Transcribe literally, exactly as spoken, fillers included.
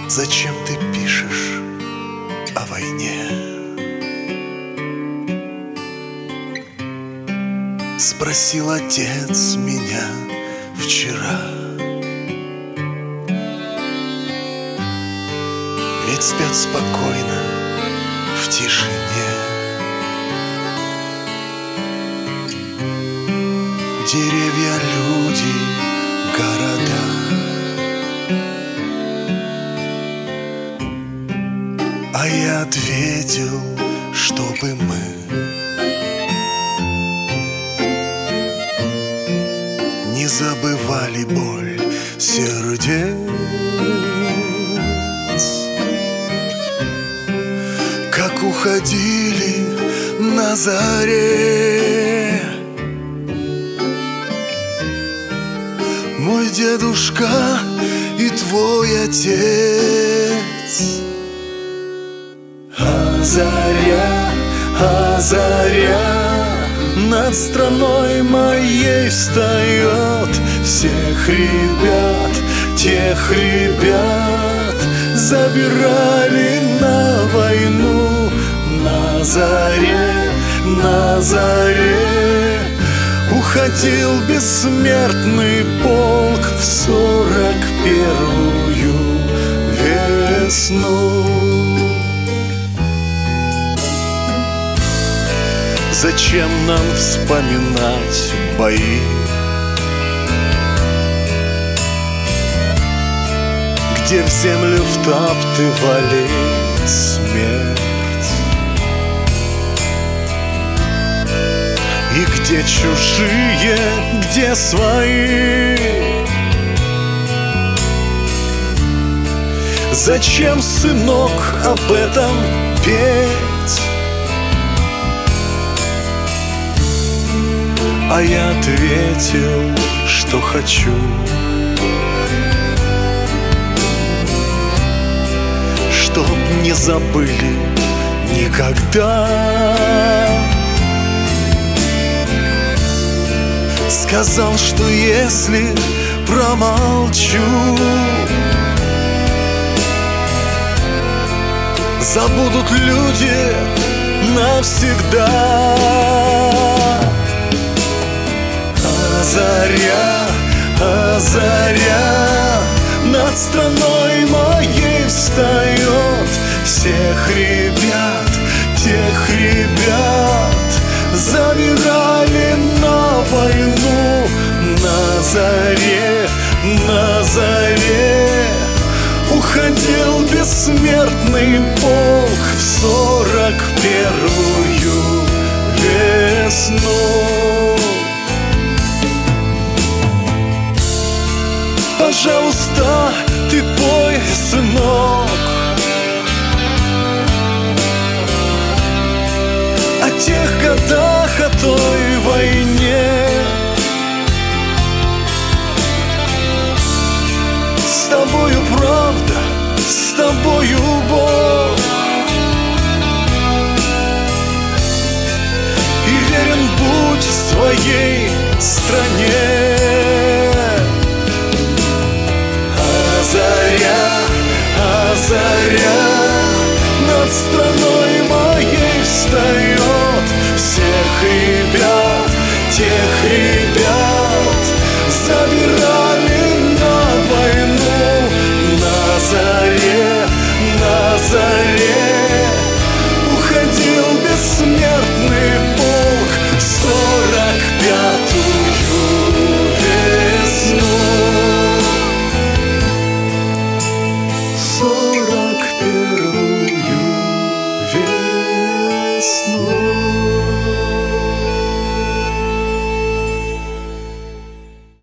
Зачем ты пишешь о войне? Спросил отец меня вчера. Ведь спят спокойно в тишине деревья, люди, города. А я ответил, чтобы мы не забывали боль сердец, как уходили на заре мой дедушка и твой отец. А заря, а заря над страной моей встает. Всех ребят, тех ребят забирали на войну. На заре, на заре уходил бессмертный полк в сорок первую весну. Зачем нам вспоминать бои, где в землю втаптывали смерть, и где чужие, где свои? Зачем, сынок, об этом петь? А я ответил, что хочу, чтоб не забыли никогда. Сказал, что если промолчу, забудут люди навсегда. А заря, а заря над страной моей встает. Всех ребят, тех ребят забирали на войну. На заре, на заре уходил бессмертный полк в сорок первую весну. Пожалуйста, ты пой, сынок, о тех годах, о той войне. С тобою правда, с тобою Бог, и верен будь своей стране. А заря, а заря над страной моей встает. Всех ребят, тех ребят